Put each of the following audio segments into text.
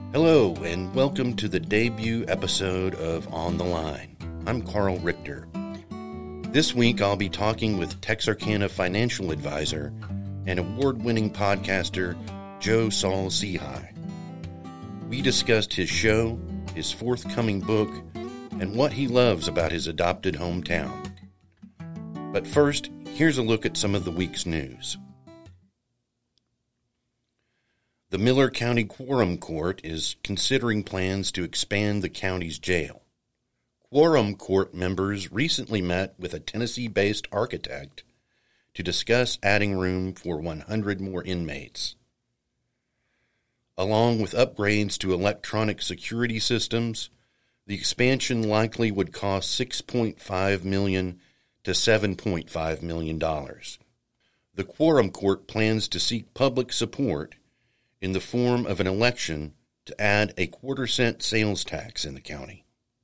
Hello, and welcome to the debut episode of On the Line. I'm Carl Richter. This week, I'll be talking with Texarkana financial advisor and award-winning podcaster Joe Saul Sehy. We discussed his show, his forthcoming book, and what he loves about his adopted hometown. But first, here's a look at some of the week's news. The Miller County Quorum Court is considering plans to expand the county's jail. Quorum Court members recently met with a Tennessee-based architect to discuss adding room for 100 more inmates. Along with upgrades to electronic security systems, the expansion likely would cost $6.5 million to $7.5 million. The Quorum Court plans to seek public support in the form of an election to add a quarter-cent sales tax in the county.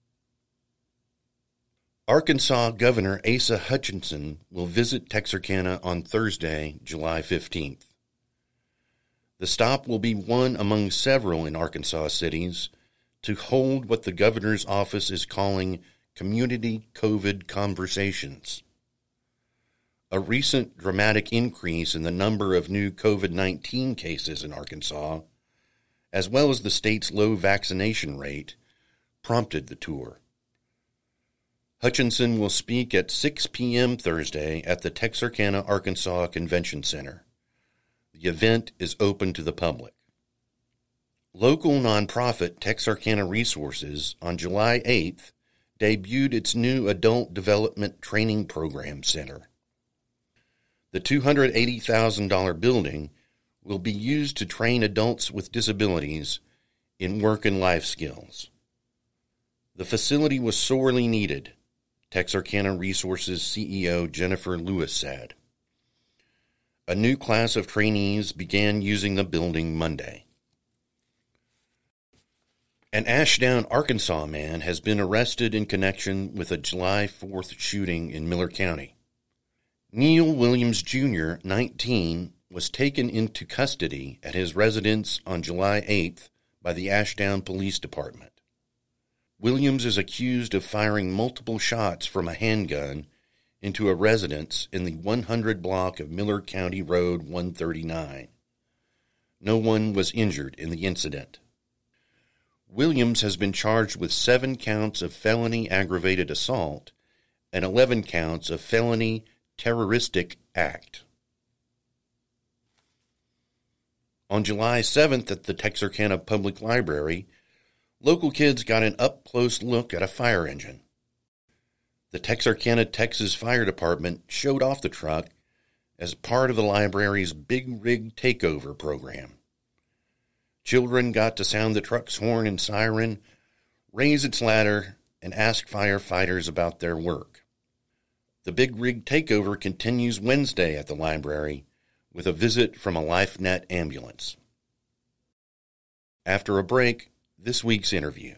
Arkansas Governor Asa Hutchinson will visit Texarkana on Thursday, July 15th. The stop will be one among several in Arkansas cities to hold what the governor's office is calling community COVID conversations. A recent dramatic increase in the number of new COVID-19 cases in Arkansas, as well as the state's low vaccination rate, prompted the tour. Hutchinson will speak at 6 p.m. Thursday at the Texarkana, Arkansas Convention Center. The event is open to the public. Local nonprofit Texarkana Resources on July 8th debuted its new Adult Development Training Program Center. The $280,000 building will be used to train adults with disabilities in work and life skills. The facility was sorely needed, Texarkana Resources CEO Jennifer Lewis said. A new class of trainees began using the building Monday. An Ashdown, Arkansas man has been arrested in connection with a July 4th shooting in Miller County. Neil Williams Jr., 19, was taken into custody at his residence on July 8th by the Ashdown Police Department. Williams is accused of firing multiple shots from a handgun into a residence in the 100 block of Miller County Road 139. No one was injured in the incident. Williams has been charged with 7 counts of felony aggravated assault and 11 counts of felony terroristic act. On July 7th at the Texarkana Public Library, local kids got an up-close look at a fire engine. The Texarkana, Texas Fire Department showed off the truck as part of the library's Big Rig Takeover program. Children got to sound the truck's horn and siren, raise its ladder, and ask firefighters about their work. The Big Rig Takeover continues Wednesday at the library with a visit from a LifeNet ambulance. After a break, this week's interview.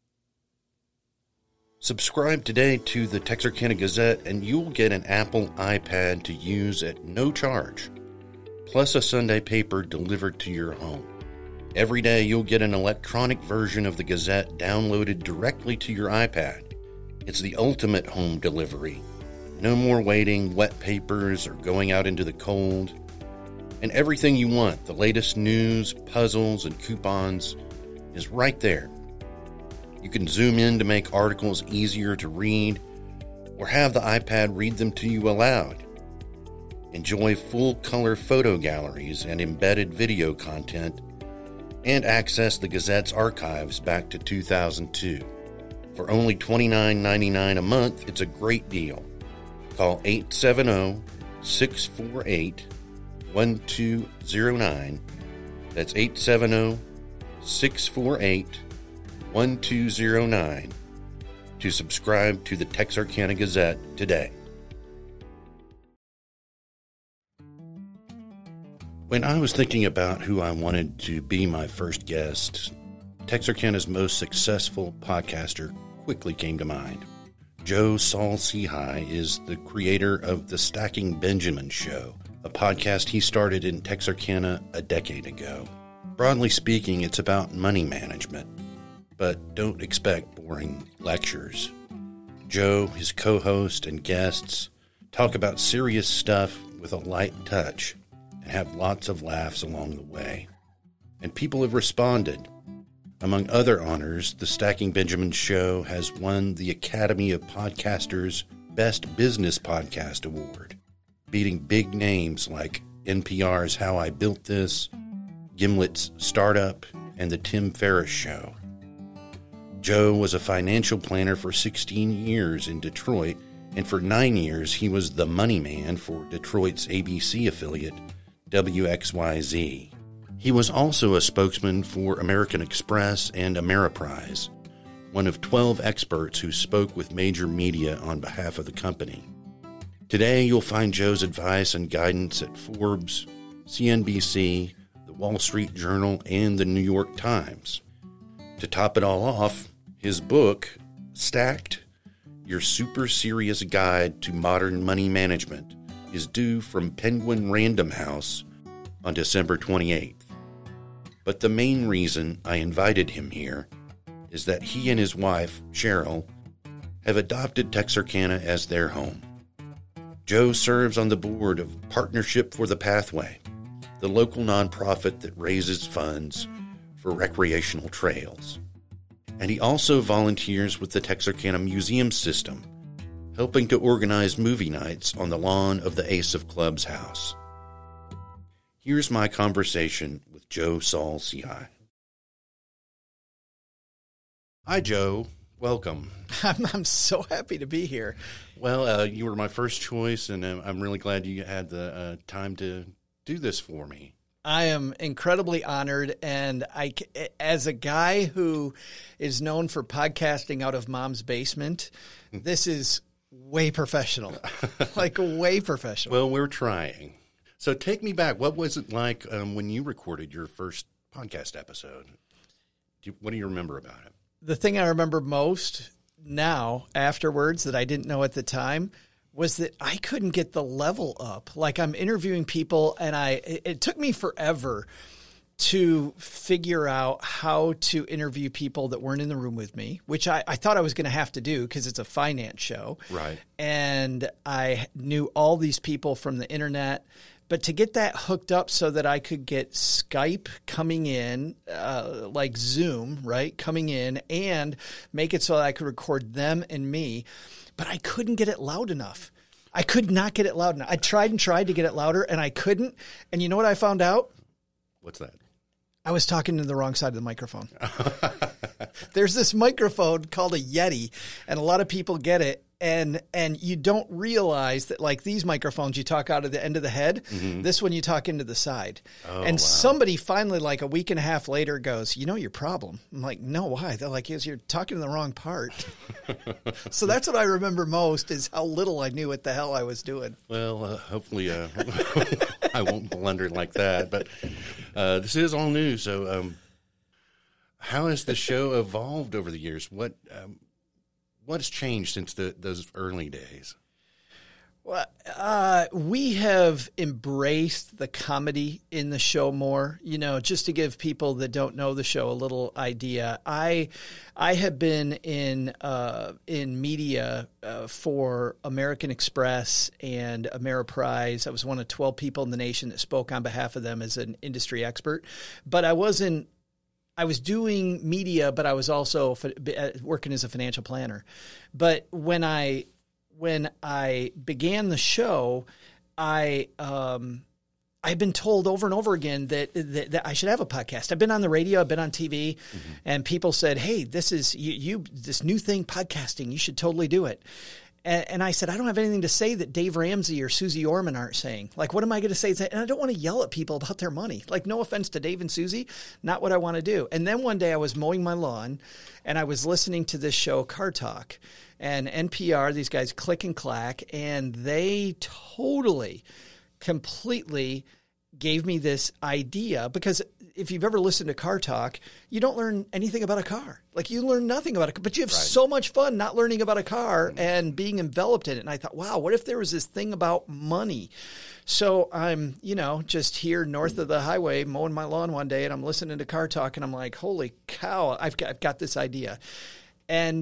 Subscribe today to the Texarkana Gazette and you'll get an Apple iPad to use at no charge, plus a Sunday paper delivered to your home. Every day you'll get an electronic version of the Gazette downloaded directly to your iPad. It's the ultimate home delivery. No more waiting, wet papers, or going out into the cold. And everything you want, the latest news, puzzles, and coupons, is right there. You can zoom in to make articles easier to read, or have the iPad read them to you aloud. Enjoy full-color photo galleries and embedded video content, and access the Gazette's archives back to 2002. For only $29.99 a month, it's a great deal. Call 870-648-1209. That's 870-648-1209 to subscribe to the Texarkana Gazette today. When I was thinking about who I wanted to be my first guest, Texarkana's most successful podcaster quickly came to mind. Joe Saul Sehy is the creator of The Stacking Benjamin Show, a podcast he started in Texarkana a decade ago. Broadly speaking, it's about money management, but don't expect boring lectures. Joe, his co-host, and guests talk about serious stuff with a light touch and have lots of laughs along the way. And people have responded. Among other honors, the Stacking Benjamins show has won the Academy of Podcasters' Best Business Podcast Award, beating big names like NPR's How I Built This, Gimlet's Startup, and The Tim Ferriss Show. Joe was a financial planner for 16 years in Detroit, and for 9 years he was the money man for Detroit's ABC affiliate, WXYZ. He was also a spokesman for American Express and Ameriprise, one of 12 experts who spoke with major media on behalf of the company. Today, you'll find Joe's advice and guidance at Forbes, CNBC, the Wall Street Journal, and the New York Times. To top it all off, his book, Stacked, Your Super Serious Guide to Modern Money Management, is due from Penguin Random House on December 28th. But the main reason I invited him here is that he and his wife, Cheryl, have adopted Texarkana as their home. Joe serves on the board of Partnership for the Pathway, the local nonprofit that raises funds for recreational trails. And he also volunteers with the Texarkana Museum System, helping to organize movie nights on the lawn of the Ace of Clubs house. Here's my conversation with Joe Saul-Sehy. Hi, Joe. Welcome. I'm so happy to be here. Well, you were my first choice, and I'm really glad you had the time to do this for me. I am incredibly honored, and as a guy who is known for podcasting out of mom's basement, this is way professional, like way professional. Well, we're trying. So take me back. What was it like when you recorded your first podcast episode? What do you remember about it? The thing I remember most now, afterwards, that I didn't know at the time, was that I couldn't get the level up. Like, I'm interviewing people, and it took me forever to figure out how to interview people that weren't in the room with me, which I thought I was going to have to do because it's a finance show. Right. And I knew all these people from the internet. But to get that hooked up so that I could get Skype coming in, like Zoom, right, coming in, and make it so that I could record them and me, but I couldn't get it loud enough. I could not get it loud enough. I tried and tried to get it louder, and I couldn't. And you know what I found out? What's that? I was talking to the wrong side of the microphone. There's this microphone called a Yeti, and a lot of people get it. And you don't realize that, like, these microphones, you talk out of the end of the head. Mm-hmm. This one, you talk into the side. Oh, and wow. Somebody finally, like a week and a half later, goes, "You know your problem." I'm like, "No, why?" They're like, "Yes, you're talking to the wrong part." So that's what I remember most, is how little I knew what the hell I was doing. Well, hopefully I won't blunder like that. But this is all new. So how has the show evolved over the years? What's changed since those early days? Well, we have embraced the comedy in the show more. You know, just to give people that don't know the show a little idea, I have been in media for American Express and Ameriprise. I was one of 12 people in the nation that spoke on behalf of them as an industry expert. But I was doing media, but I was also working as a financial planner. But when I began the show, I've been told over and over again that I should have a podcast. I've been on the radio, I've been on TV, mm-hmm. and people said, "Hey, this is you this new thing, podcasting. You should totally do it." And I said, I don't have anything to say that Dave Ramsey or Susie Orman aren't saying. Like, what am I going to say? And I don't want to yell at people about their money. Like, no offense to Dave and Susie, not what I want to do. And then one day I was mowing my lawn, and I was listening to this show, Car Talk, and NPR, these guys Click and Clack, and they totally, completely gave me this idea, because if you've ever listened to Car Talk, you don't learn anything about a car. Like, you learn nothing about it, but you have so much fun not learning about a car and being enveloped in it. And I thought, wow, what if there was this thing about money? So I'm, just here north of the highway mowing my lawn one day, and I'm listening to Car Talk, and I'm like, holy cow, I've got this idea. And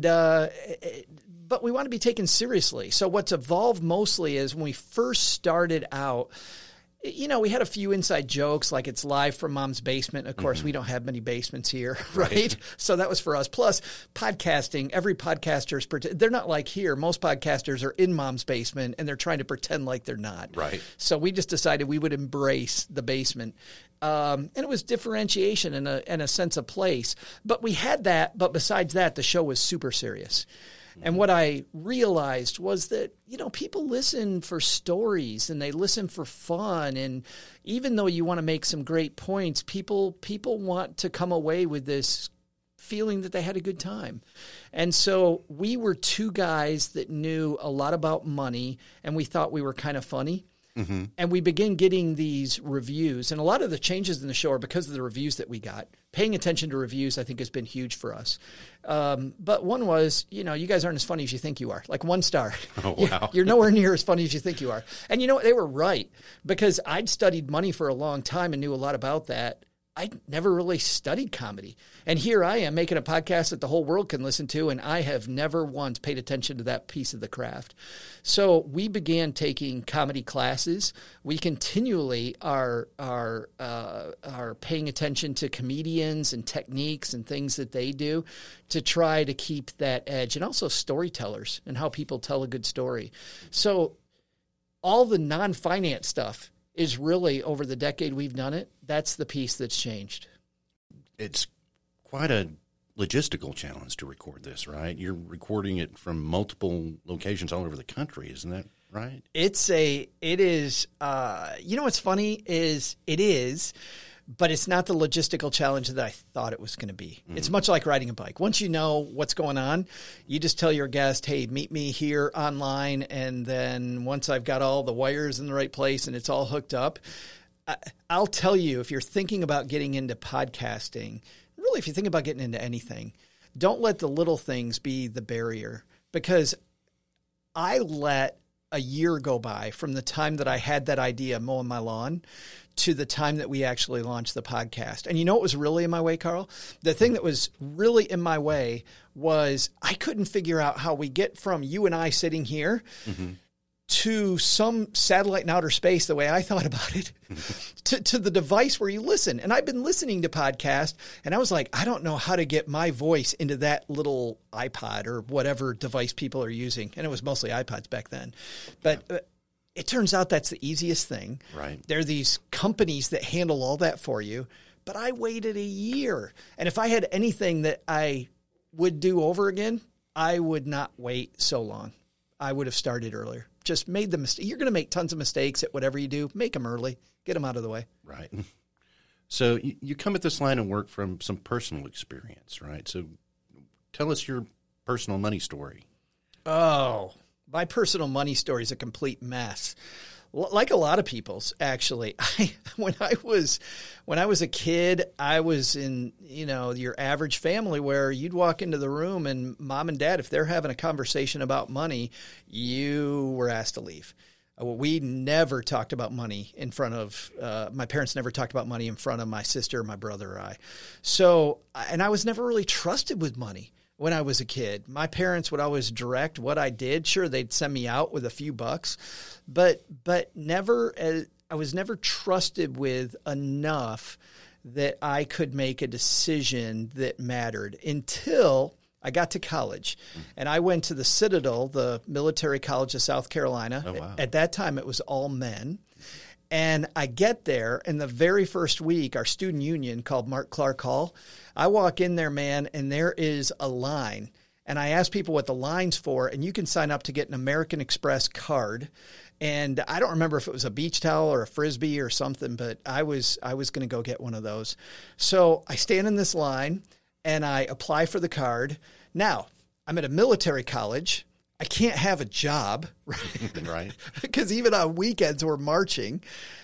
but we want to be taken seriously. So what's evolved mostly is when we first started out, we had a few inside jokes, like it's live from Mom's basement. Of course, we don't have many basements here, right? So that was for us. Plus, podcasting, every podcaster they're not like here. Most podcasters are in Mom's basement, and they're trying to pretend like they're not. Right. So we just decided we would embrace the basement. And it was differentiation and a sense of place. But we had that. But besides that, the show was super serious. And what I realized was that, people listen for stories and they listen for fun. And even though you want to make some great points, people want to come away with this feeling that they had a good time. And so we were two guys that knew a lot about money, and we thought we were kind of funny. Mm-hmm. And we began getting these reviews. And a lot of the changes in the show are because of the reviews that we got. Paying attention to reviews, I think, has been huge for us. But one was, you guys aren't as funny as you think you are. Like 1 star. Oh, wow. You're nowhere near as funny as you think you are. And you know what? They were right. Because I'd studied money for a long time and knew a lot about that. I never really studied comedy. And here I am making a podcast that the whole world can listen to, and I have never once paid attention to that piece of the craft. So we began taking comedy classes. We continually are paying attention to comedians and techniques and things that they do to try to keep that edge, and also storytellers and how people tell a good story. So all the non-finance stuff is really, over the decade we've done it, that's the piece that's changed. It's quite a logistical challenge to record this, right? You're recording it from multiple locations all over the country, isn't that right? It is, what's funny is it is, but it's not the logistical challenge that I thought it was going to be. Mm-hmm. It's much like riding a bike. Once you know what's going on, you just tell your guest, hey, meet me here online. And then once I've got all the wires in the right place and it's all hooked up, I'll tell you, if you're thinking about getting into podcasting, really, if you think about getting into anything, don't let the little things be the barrier. Because I let a year go by from the time that I had that idea mowing my lawn to the time that we actually launched the podcast. And you know what was really in my way, Carl? The thing that was really in my way was I couldn't figure out how we get from you and I sitting here to some satellite in outer space, the way I thought about it, to the device where you listen. And I've been listening to podcasts, and I was like, I don't know how to get my voice into that little iPod or whatever device people are using. And it was mostly iPods back then. But it turns out that's the easiest thing. Right. There are these companies that handle all that for you. But I waited a year. And if I had anything that I would do over again, I would not wait so long. I would have started earlier. Just made the mistake. You're going to make tons of mistakes at whatever you do. Make them early. Get them out of the way. Right. So you come at this line of work from some personal experience, right? So tell us your personal money story. Oh, my personal money story is a complete mess. Like a lot of people's, actually. When I was a kid, I was in, your average family where you'd walk into the room and mom and dad, if they're having a conversation about money, you were asked to leave. We never talked about money in front of, my parents never talked about money in front of my sister, my brother, or I. So, and I was never really trusted with money. When I was a kid, my parents would always direct what I did. Sure, they'd send me out with a few bucks, but never. I was never trusted with enough that I could make a decision that mattered until I got to college. And I went to the Citadel, the military college of South Carolina. Oh, wow. At that time, it was all men. And I get there, and the very first week, our student union called Mark Clark Hall, I walk in there, man, and there is a line. And I ask people what the line's for, and you can sign up to get an American Express card. And I don't remember if it was a beach towel or a Frisbee or something, but I was going to go get one of those. So I stand in this line, and I apply for the card. Now, I'm at a military college. I can't have a job, right? Right. Because even on weekends we're marching.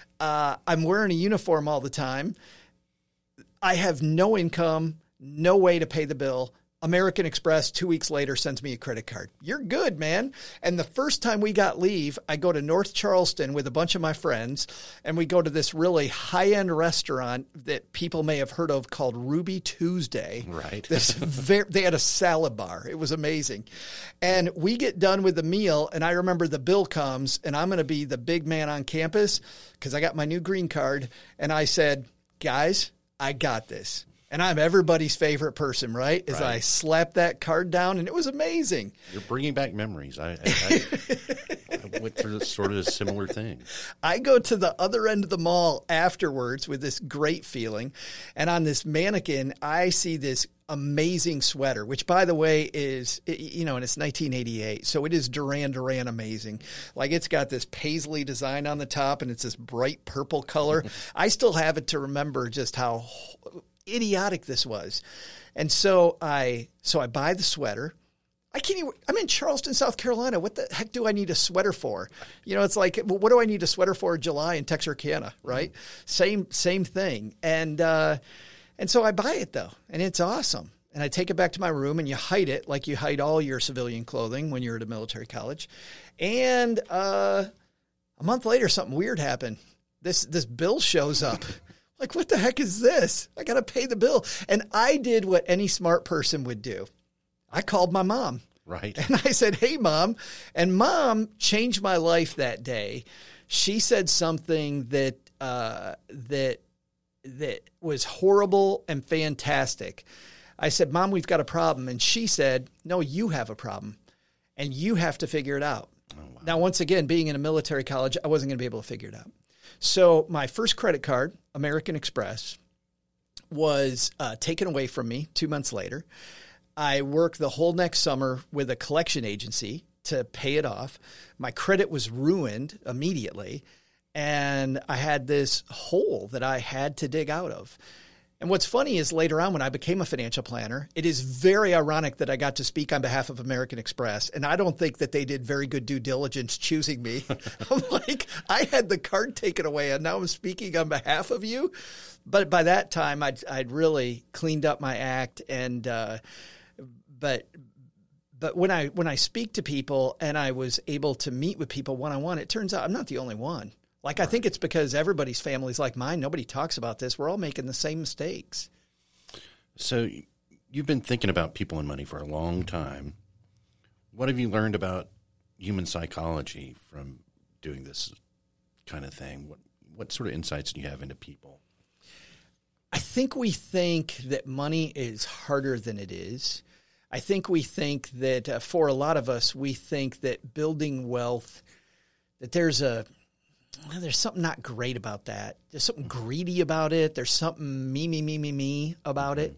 I'm wearing a uniform all the time. I have no income, no way to pay the bill. American Express 2 weeks later sends me a credit card. You're good, man. And the first time we got leave, I go to North Charleston with a bunch of my friends, and we go to this really high-end restaurant that people may have heard of called Ruby Tuesday. Right. They had a salad bar. It was amazing. And we get done with the meal, and I remember the bill comes, and I'm going to be the big man on campus because I got my new green card. And I said, guys, I got this. And I'm everybody's favorite person, right? As I slapped that card down, and it was amazing. You're bringing back memories. I went through sort of a similar thing. I go to the other end of the mall afterwards with this great feeling, and on this mannequin, I see this amazing sweater, which, by the way, is, and it's 1988, so it is Duran Duran amazing. Like, it's got this paisley design on the top, and it's this bright purple color. I still have it to remember just how idiotic this was. And so I buy the sweater. I'm in Charleston, South Carolina. What the heck do I need a sweater for? It's like, well, what do I need a sweater for in July in Texarkana, right? Same thing. And so I buy it though, and it's awesome. And I take it back to my room, and you hide it like you hide all your civilian clothing when you're at a military college. And a month later, something weird happened. This bill shows up. Like, what the heck is this? I got to pay the bill. And I did what any smart person would do. I called my mom. Right. And I said, hey, Mom. And Mom changed my life that day. She said something that was horrible and fantastic. I said, Mom, we've got a problem. And she said, no, you have a problem, and you have to figure it out. Oh, wow. Now, once again, being in a military college, I wasn't going to be able to figure it out. So my first credit card, American Express, was taken away from me 2 months later. I worked the whole next summer with a collection agency to pay it off. My credit was ruined immediately, and I had this hole that I had to dig out of. And what's funny is later on when I became a financial planner, it is very ironic that I got to speak on behalf of American Express. And I don't think that they did very good due diligence choosing me. I'm like, I had the card taken away and now I'm speaking on behalf of you. But by that time, I'd really cleaned up my act. And but when I speak to people and I was able to meet with people one-on-one, it turns out I'm not the only one. Like, I think it's because everybody's family's like mine. Nobody talks about this. We're all making the same mistakes. So you've been thinking about people and money for a long time. What have you learned about human psychology from doing this kind of thing? What sort of insights do you have into people? I think we think that money is harder than it is. I think we think that for a lot of us, we think that building wealth, that there's something not great about that. There's something greedy about it. There's something me about it.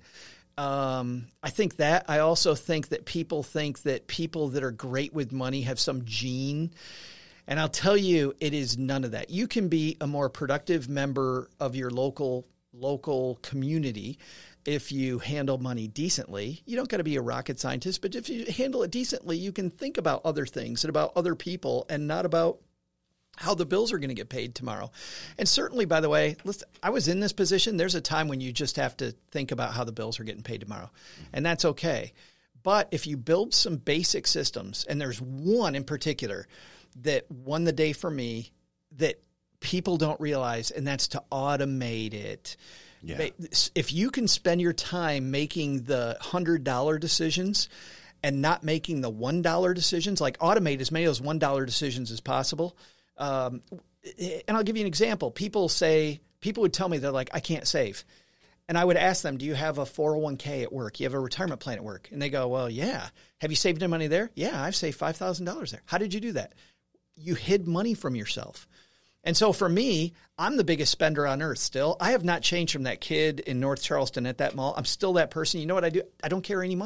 I think that. I also think that people that are great with money have some gene. And I'll tell you, it is none of that. You can be a more productive member of your local community if you handle money decently. You don't got to be a rocket scientist, but if you handle it decently, you can think about other things and about other people and not about how the bills are going to get paid tomorrow. And certainly, by the way, I was in this position. There's a time when you just have to think about how the bills are getting paid tomorrow, and that's okay. But if you build some basic systems, and there's one in particular that won the day for me that people don't realize, and that's to automate it. Yeah. If you can spend your time making the $100 decisions and not making the $1 decisions, like automate as many of those $1 decisions as possible. And I'll give you an example. People would tell me, they're like, I can't save. And I would ask them, do you have a 401k at work? You have a retirement plan at work? And they go, well, yeah. Have you saved any money there? Yeah, I've saved $5,000 there. How did you do that? You hid money from yourself. And so for me, I'm the biggest spender on earth still. I have not changed from that kid in North Charleston at that mall. I'm still that person. You know what I do? I don't carry any money.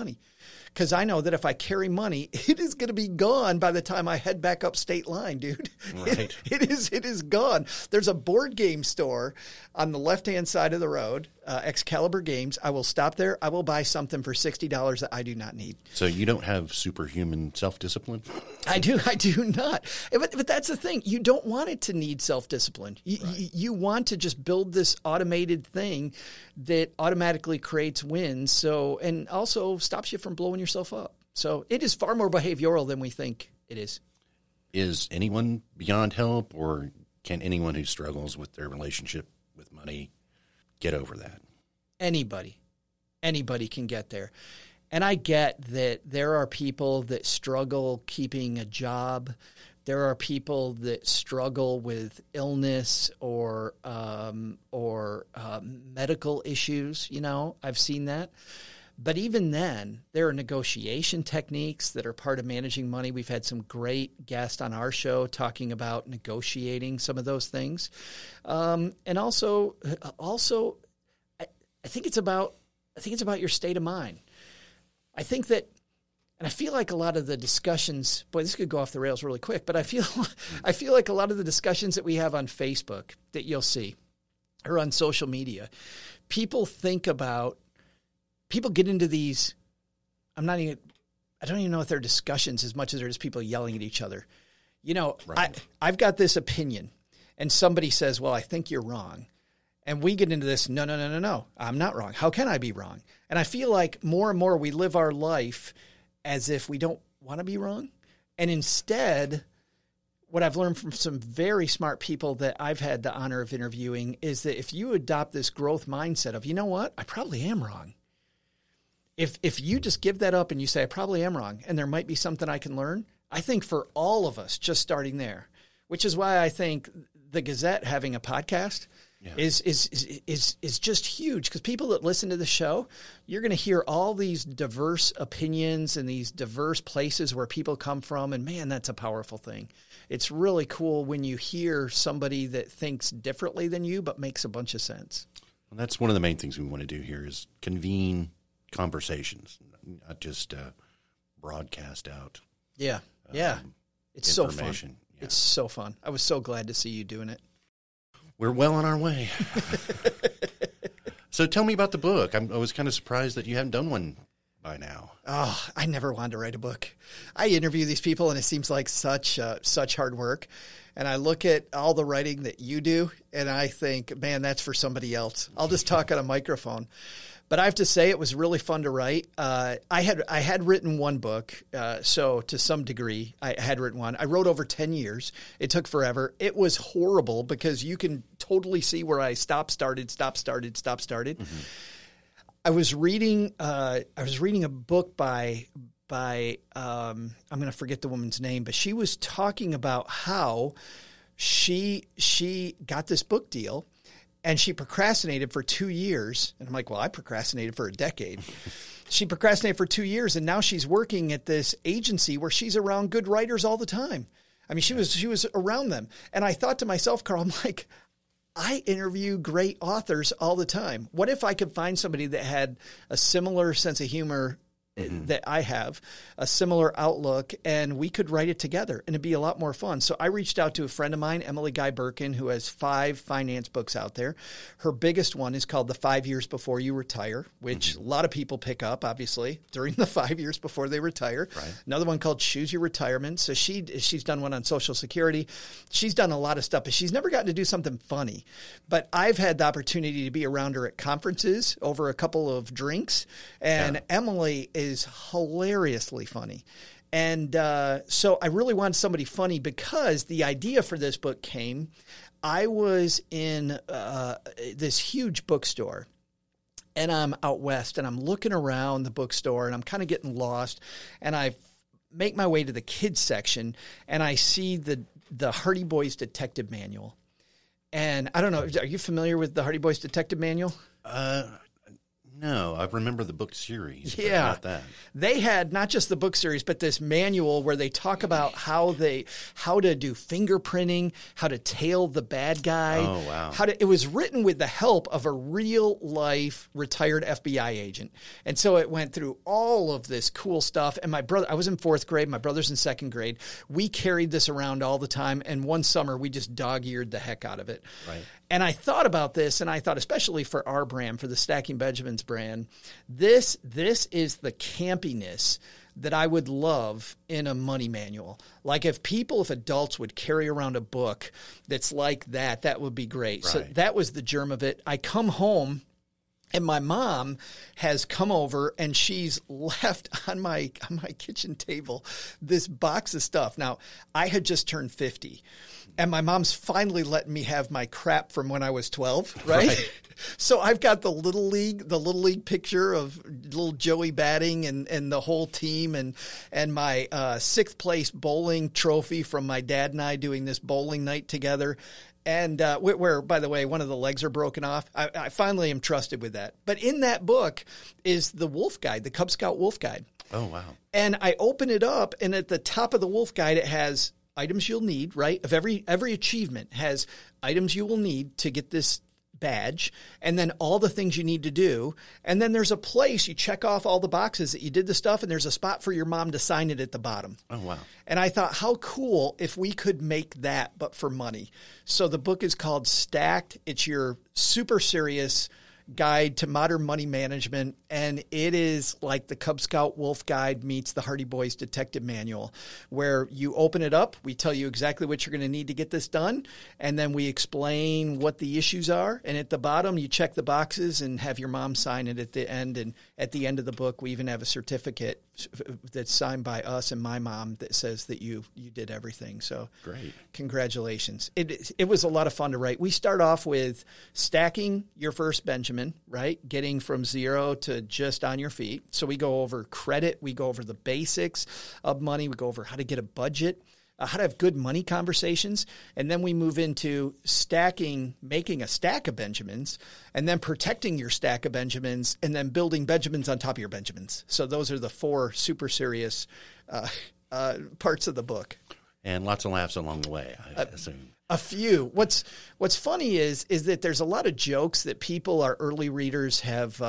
because I know that if I carry money, it is going to be gone by the time I head back up state line, dude. Right. It is gone. There's a board game store on the left-hand side of the road, Excalibur Games. I will stop there. I will buy something for $60 that I do not need. So you don't have superhuman self-discipline? I do not. But that's the thing. You don't want it to need self-discipline. You want to just build this automated thing that automatically creates wins. So, and also stops you from blowing yourself up. So it is far more behavioral than we think it is. Is anyone beyond help, or can anyone who struggles with their relationship with money get over that? Anybody can get there. And I get that there are people that struggle keeping a job. There are people that struggle with illness or medical issues. You know, I've seen that. But even then, there are negotiation techniques that are part of managing money. We've had some great guests on our show talking about negotiating some of those things. And also, I think it's about your state of mind. I think that, and I feel like a lot of the discussions, boy, this could go off the rails really quick, but I feel like a lot of the discussions that we have on Facebook that you'll see or on social media, people get into these, I don't even know if they're discussions as much as they're just people yelling at each other. You know, right. I've got this opinion, and somebody says, well, I think you're wrong. And we get into this, no, I'm not wrong. How can I be wrong? And I feel like more and more we live our life as if we don't want to be wrong. And instead, what I've learned from some very smart people that I've had the honor of interviewing is that if you adopt this growth mindset of, you know what, I probably am wrong. If you just give that up and you say, I probably am wrong, and there might be something I can learn, I think for all of us, just starting there, which is why I think the Gazette having a podcast is just huge, because people that listen to the show, you're going to hear all these diverse opinions and these diverse places where people come from, and man, that's a powerful thing. It's really cool when you hear somebody that thinks differently than you but makes a bunch of sense. Well, that's one of the main things we want to do here is convene conversations, not just broadcast out. Yeah. It's so fun. Yeah. It's so fun. I was so glad to see you doing it. We're well on our way. So tell me about the book. I was kind of surprised that you hadn't done one by now. Oh, I never wanted to write a book. I interview these people, and it seems like such hard work. And I look at all the writing that you do, and I think, man, that's for somebody else. I'll just talk on a microphone. But I have to say, it was really fun to write. I had written one book, so to some degree, I had written one. I wrote over 10 years. It took forever. It was horrible because you can totally see where I started. Mm-hmm. I was reading a book by I'm going to forget the woman's name, but she was talking about how she got this book deal. And she procrastinated for 2 years. And I'm like, well, I procrastinated for a decade. She procrastinated for 2 years, and now she's working at this agency where she's around good writers all the time. I mean, she was around them. And I thought to myself, Carl, I'm like, I interview great authors all the time. What if I could find somebody that had a similar sense of humor that I have, a similar outlook, and we could write it together, and it'd be a lot more fun. So I reached out to a friend of mine, Emily Guy Birkin, who has 5 finance books out there. Her biggest one is called The 5 Years Before You Retire, which a lot of people pick up, obviously, during the 5 years before they retire. Right. Another one called Choose Your Retirement. So she's done one on Social Security. She's done a lot of stuff, but she's never gotten to do something funny. But I've had the opportunity to be around her at conferences over a couple of drinks, and Emily is hilariously funny. And so I really wanted somebody funny because the idea for this book came, I was in this huge bookstore, and I'm out west, and I'm looking around the bookstore, and I'm kind of getting lost, and I make my way to the kids section, and I see the Hardy Boys Detective Manual. And I don't know, are you familiar with the Hardy Boys Detective Manual? No, I remember the book series. Yeah. But not that. They had not just the book series, but this manual where they talk about how to do fingerprinting, how to tail the bad guy. Oh, wow. It was written with the help of a real life retired FBI agent. And so it went through all of this cool stuff. And my brother, I was in 4th grade, my brother's in 2nd grade. We carried this around all the time. And one summer we just dog-eared the heck out of it. Right. And I thought about this, and I thought, especially for our brand, for the Stacking Benjamins brand, this is the campiness that I would love in a money manual. Like if adults would carry around a book that's like that, that would be great. Right. So that was the germ of it. I come home, and my mom has come over, and she's left on my kitchen table this box of stuff. Now, I had just turned 50. And my mom's finally letting me have my crap from when I was 12, right? So I've got the little league picture of little Joey batting and the whole team and my 6th place bowling trophy from my dad and I doing this bowling night together. And where, by the way, one of the legs are broken off. I finally am trusted with that. But in that book is the Wolf Guide, the Cub Scout Wolf Guide. Oh, wow. And I open it up, and at the top of the Wolf Guide, it has items you'll need, right? Of every achievement has items you will need to get this badge, and then all the things you need to do. And then there's a place you check off all the boxes that you did the stuff, and there's a spot for your mom to sign it at the bottom. Oh, wow. And I thought, how cool if we could make that, but for money. So the book is called Stacked. It's your super serious guide to modern money management, and it is like the Cub Scout Wolf Guide meets the Hardy Boys Detective Manual, where you open it up, we tell you exactly what you're going to need to get this done, and then we explain what the issues are, and at the bottom you check the boxes and have your mom sign it at the end, and at the end of the book we even have a certificate that's signed by us and my mom that says that you did everything. So great. Congratulations. It was a lot of fun to write. We start off with stacking your first Benjamin, right? Getting from 0 to just on your feet. So we go over credit. We go over the basics of money. We go over how to get a budget, how to have good money conversations. And then we move into stacking, making a stack of Benjamins, and then protecting your stack of Benjamins, and then building Benjamins on top of your Benjamins. So those are the 4 super serious parts of the book. And lots of laughs along the way, I assume. A few. What's funny is that there's a lot of jokes that people, our early readers, have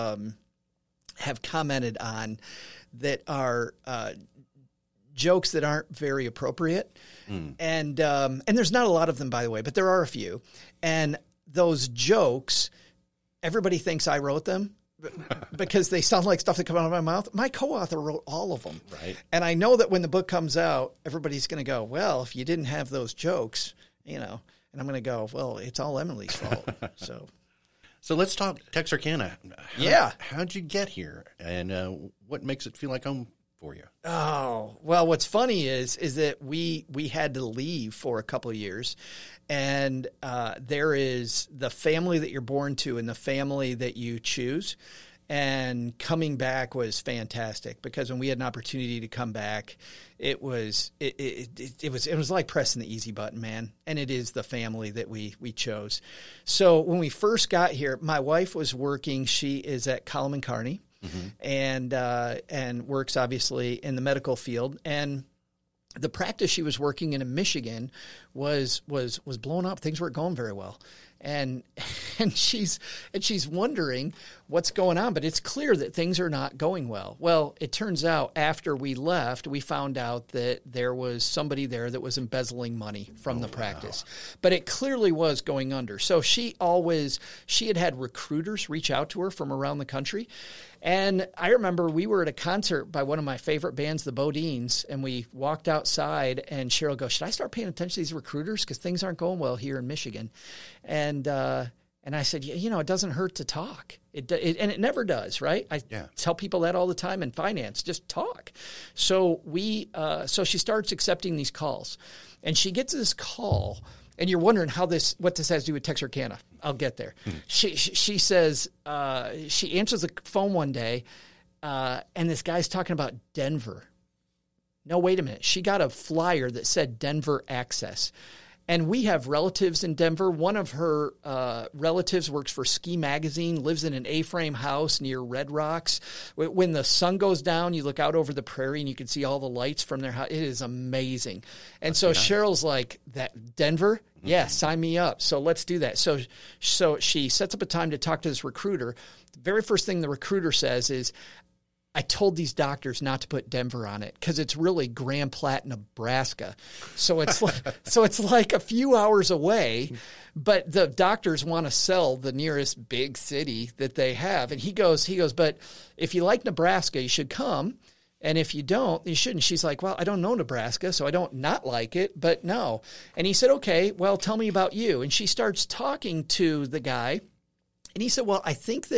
commented on that are jokes that aren't very appropriate. And there's not a lot of them, by the way, but there are a few. And those jokes, everybody thinks I wrote them because they sound like stuff that come out of my mouth. My co-author wrote all of them. Right. And I know that when the book comes out, everybody's going to go, well, if you didn't have those jokes, and I'm going to go, well, it's all Emily's fault. So let's talk Texarkana. How'd you get here, and what makes it feel like home for you? Oh, well, what's funny is that we had to leave for a couple of years, and there is the family that you're born to and the family that you choose. And coming back was fantastic because when we had an opportunity to come back, it was like pressing the easy button, man. And it is the family that we chose. So when we first got here, my wife was working. She is at Colum and Kearney, and works obviously in the medical field. And the practice she was working in Michigan was blown up. Things weren't going very well. And she's wondering what's going on, but it's clear that things are not going well. Well, it turns out after we left, we found out that there was somebody there that was embezzling money from the practice. Wow. But it clearly was going under. So she had recruiters reach out to her from around the country. And I remember we were at a concert by one of my favorite bands, the Bodines, and we walked outside, and Cheryl goes, should I start paying attention to these recruiters? Because things aren't going well here in Michigan. And I said, it doesn't hurt to talk. And it never does, right? I tell people that all the time in finance, just talk. So so she starts accepting these calls, and she gets this call. And you're wondering what this has to do with Texarkana. I'll get there. She says, she answers the phone one day, and this guy's talking about Denver. No, wait a minute. She got a flyer that said Denver Access. And we have relatives in Denver. One of her relatives works for Ski Magazine, lives in an A-frame house near Red Rocks. When the sun goes down, you look out over the prairie and you can see all the lights from their house. It is amazing. And so Cheryl's like, that Denver? Yeah, sign me up. So let's do that. So she sets up a time to talk to this recruiter. The very first thing the recruiter says is, I told these doctors not to put Denver on it because it's really Grand Platte, Nebraska. So it's like a few hours away, but the doctors want to sell the nearest big city that they have. And he goes, but if you like Nebraska, you should come. And if you don't, you shouldn't. She's like, well, I don't know Nebraska, so I don't not like it, but no. And he said, okay, well, tell me about you. And she starts talking to the guy. And he said, well, I think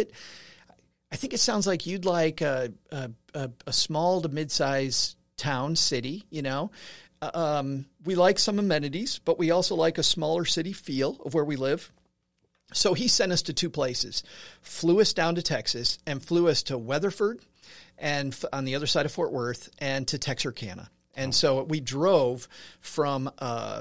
it sounds like you'd like a small to mid-size town, city, you know. We like some amenities, but we also like a smaller city feel of where we live. So he sent us to two places, flew us down to Texas and flew us to Weatherford and on the other side of Fort Worth and to Texarkana. And so we drove from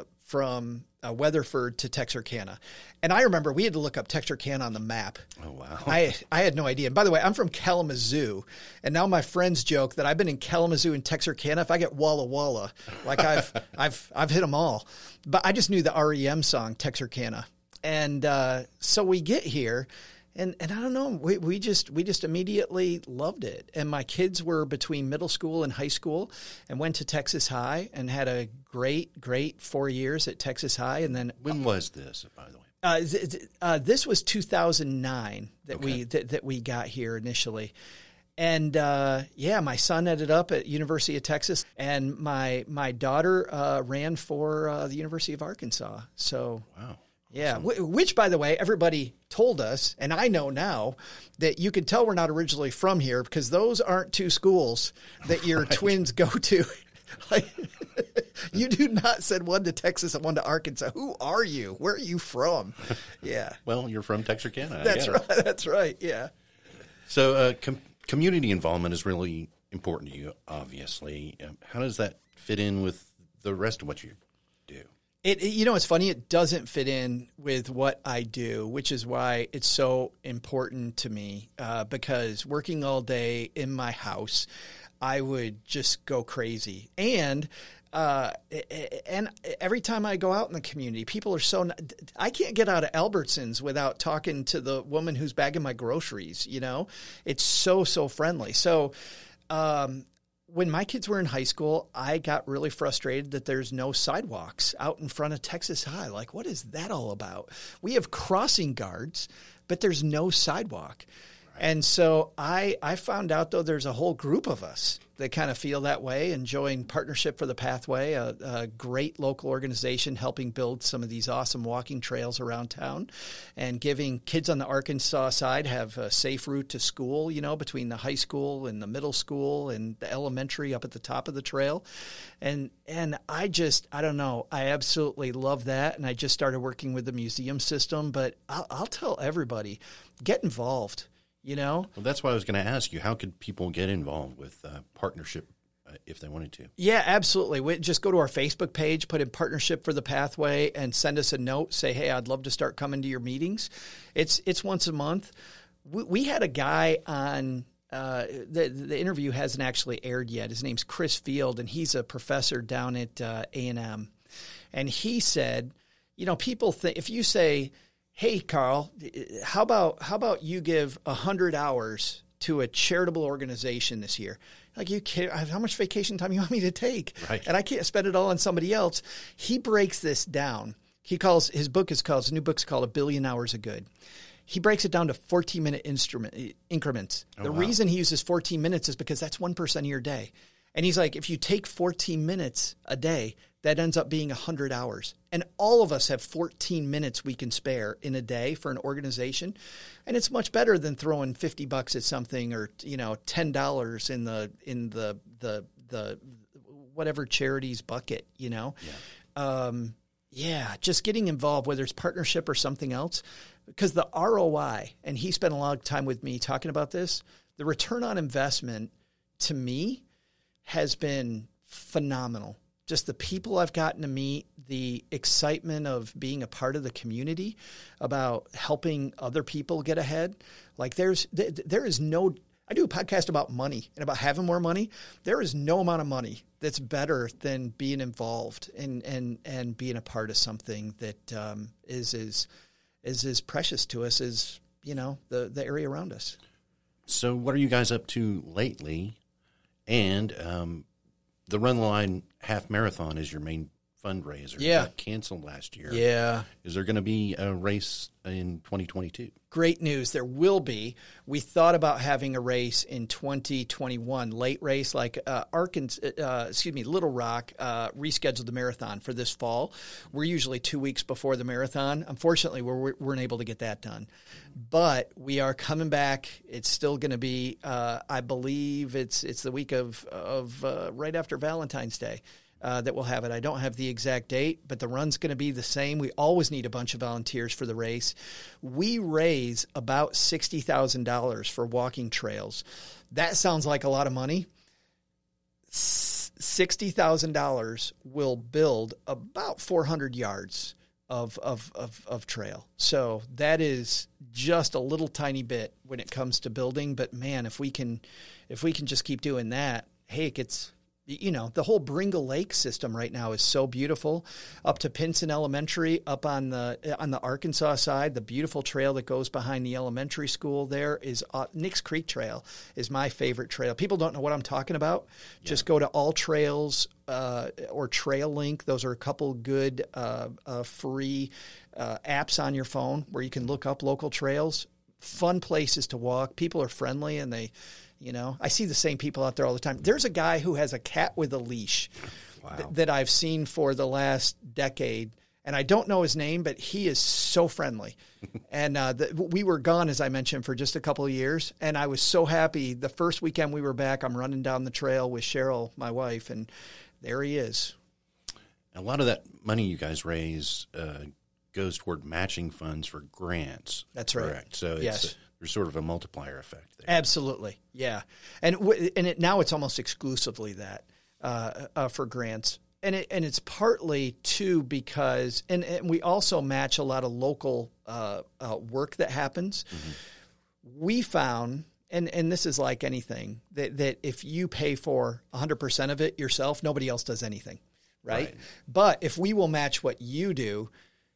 Weatherford to Texarkana. And I remember we had to look up Texarkana on the map. Oh, wow. I had no idea. And by the way, I'm from Kalamazoo. And now my friends joke that I've been in Kalamazoo and Texarkana. If I get Walla Walla, like I've hit them all. But I just knew the REM song, Texarkana. And so we get here. And I don't know, we just immediately loved it. And my kids were between middle school and high school and went to Texas High and had a great 4 years at Texas High. And then when was this, by the way? This was 2009 that we got here initially. And my son ended up at University of Texas, and my daughter ran for the University of Arkansas. So wow. Yeah, which, by the way, everybody told us, and I know now, that you can tell we're not originally from here because those aren't two schools that your twins go to. Like, you do not send one to Texas and one to Arkansas. Who are you? Where are you from? Yeah. Well, you're from Texarkana. That's right. That's right. Yeah. So community involvement is really important to you, obviously. How does that fit in with the rest of what you do? It's funny. It doesn't fit in with what I do, which is why it's so important to me. Because working all day in my house, I would just go crazy. And every time I go out in the community, people are I can't get out of Albertsons without talking to the woman who's bagging my groceries. You know, it's so friendly. So, when my kids were in high school, I got really frustrated that there's no sidewalks out in front of Texas High. Like, what is that all about? We have crossing guards, but there's no sidewalk. Right. And so I found out, though, there's a whole group of us that kind of feel that way and joined Partnership for the Pathway, a great local organization helping build some of these awesome walking trails around town and giving kids on the Arkansas side have a safe route to school, you know, between the high school and the middle school and the elementary up at the top of the trail. And I don't know, I absolutely love that. And I just started working with the museum system, but I'll tell everybody, get involved. You know? Well, that's why I was going to ask you, how could people get involved with Partnership if they wanted to? Yeah, absolutely. Just go to our Facebook page, put in Partnership for the Pathway, and send us a note. Say, hey, I'd love to start coming to your meetings. It's once a month. We had a guy on, the interview hasn't actually aired yet. His name's Chris Field, and he's a professor down at A&M. And he said, you know, people think, if you say, hey, Carl, how about you give 100 hours to a charitable organization this year? Like, you kidding? How much vacation time you want me to take? Right. And I can't spend it all on somebody else. He breaks this down. His new book's called $1 Billion Hours of Good. He breaks it down to 14-minute increments. The reason he uses 14 minutes is because that's 1% of your day. And he's like, if you take 14 minutes a day, that ends up being 100 hours. And all of us have 14 minutes we can spare in a day for an organization. And it's much better than throwing $50 at something or, you know, $10 in the whatever charities bucket, you know. Yeah. Just getting involved, whether it's Partnership or something else, because the ROI, and he spent a lot of time with me talking about this, the return on investment to me has been phenomenal. just the people I've gotten to meet, the excitement of being a part of the community, about helping other people get ahead. Like there is no, I do a podcast about money and about having more money. There is no amount of money that's better than being involved and being a part of something that is as precious to us as, the area around us. So what are you guys up to lately? And the Run the Line half marathon is your main fundraiser. Yeah. It got canceled last year. Yeah. Is there going to be a race in 2022? Great news. There will be. We thought about having a race in 2021, late race, like Little Rock rescheduled the marathon for this fall. We're usually 2 weeks before the marathon. Unfortunately, we weren't able to get that done. But we are coming back. It's still going to be, I believe it's the week of right after Valentine's Day. That we'll have it. I don't have the exact date, but the run's going to be the same. We always need a bunch of volunteers for the race. We raise about $60,000 for walking trails. That sounds like a lot of money. $60,000 will build about 400 yards of trail. So that is just a little tiny bit when it comes to building. But man, if we can just keep doing that, hey, it gets. The whole Bringle Lake system right now is so beautiful. Up to Pinson Elementary, up on the Arkansas side, the beautiful trail that goes behind the elementary school there is Nicks Creek Trail is my favorite trail. People don't know what I'm talking about. Yeah. Just go to All Trails or Trail Link. Those are a couple good free apps on your phone where you can look up local trails. Fun places to walk. People are friendly and they... I see the same people out there all the time. There's a guy who has a cat with a leash that I've seen for the last decade, and I don't know his name, but he is so friendly. And we were gone, as I mentioned, for just a couple of years, and I was so happy. The first weekend we were back, I'm running down the trail with Cheryl, my wife, and there he is. A lot of that money you guys raise goes toward matching funds for grants. That's right. Correct. So yes. There's sort of a multiplier effect there. Absolutely, yeah. And now it's almost exclusively that for grants, and it's partly too because and we also match a lot of local work that happens. Mm-hmm. We found, and this is like anything that if you pay for 100% of it yourself, nobody else does anything, right? But if we will match what you do.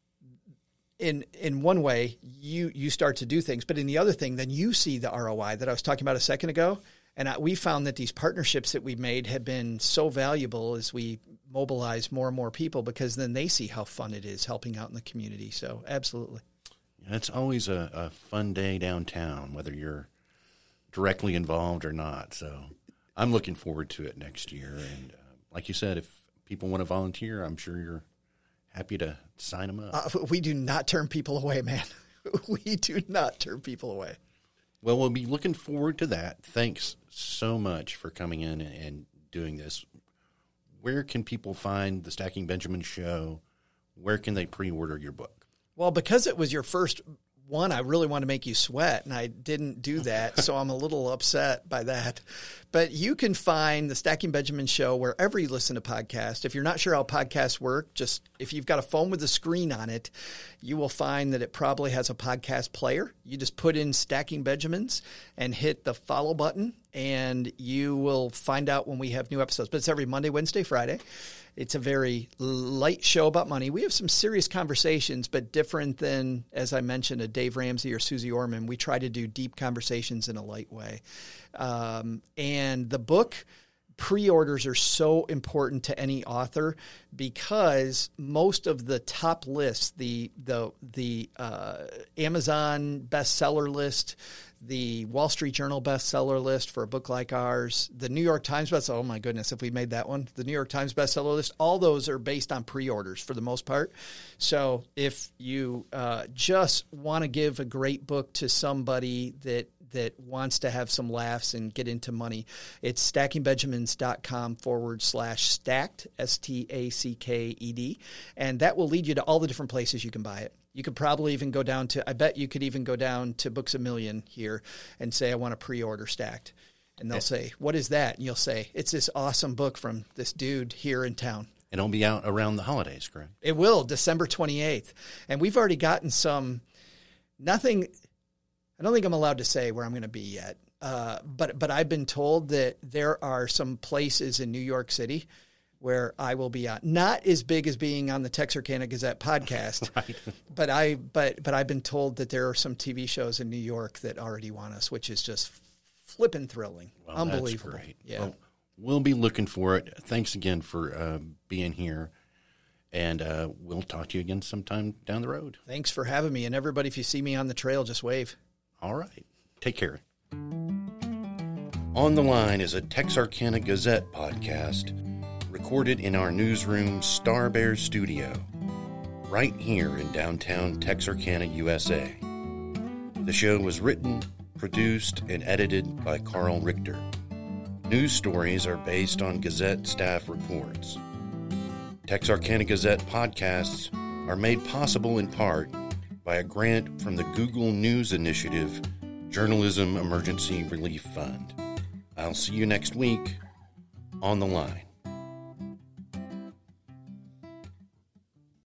In one way, you start to do things, but in the other thing, then you see the ROI that I was talking about a second ago. And we found that these partnerships that we made have been so valuable as we mobilize more and more people because then they see how fun it is helping out in the community. So absolutely. Yeah, it's always a fun day downtown, whether you're directly involved or not. So I'm looking forward to it next year. And like you said, if people want to volunteer, I'm sure you're happy to sign them up. We do not turn people away, man. We do not turn people away. Well, we'll be looking forward to that. Thanks so much for coming in and doing this. Where can people find the Stacking Benjamin Show? Where can they pre-order your book? Well, because it was your first one, I really want to make you sweat, and I didn't do that, so I'm a little upset by that. But you can find the Stacking Benjamin Show wherever you listen to podcasts. If you're not sure how podcasts work, just if you've got a phone with a screen on it, you will find that it probably has a podcast player. You just put in Stacking Benjamins and hit the follow button, and you will find out when we have new episodes. But it's every Monday, Wednesday, Friday. It's a very light show about money. We have some serious conversations, but different than, as I mentioned, a Dave Ramsey or Susie Orman. We try to do deep conversations in a light way. And the book pre-orders are so important to any author because most of the top lists, the Amazon bestseller list, the Wall Street Journal bestseller list for a book like ours, the New York Times bestseller, oh my goodness, if we made that one, the New York Times bestseller list, all those are based on pre-orders for the most part. So if you just want to give a great book to somebody that wants to have some laughs and get into money, it's stackingbenjamins.com/stacked, STACKED, and that will lead you to all the different places you can buy it. You could probably even go down to, I bet you could even go down to Books A Million here and say, I want to pre-order Stacked. And they'll say, what is that? And you'll say, it's this awesome book from this dude here in town. And it'll be out around the holidays, correct? It will, December 28th. And we've already gotten nothing, I don't think I'm allowed to say where I'm going to be yet. But I've been told that there are some places in New York City where I will be on. Not as big as being on the Texarkana Gazette podcast, Right. but I've been told that there are some TV shows in New York that already want us, which is just flippin' thrilling. Well, Unbelievable. That's great. Yeah. Well, we'll be looking for it. Thanks again for being here. And we'll talk to you again sometime down the road. Thanks for having me. And everybody, if you see me on the trail, just wave. All right. Take care. On the Line is a Texarkana Gazette podcast recorded in our newsroom Star Bear Studio, right here in downtown Texarkana, USA. The show was written, produced, and edited by Carl Richter. News stories are based on Gazette staff reports. Texarkana Gazette podcasts are made possible in part by a grant from the Google News Initiative Journalism Emergency Relief Fund. I'll see you next week on The Line.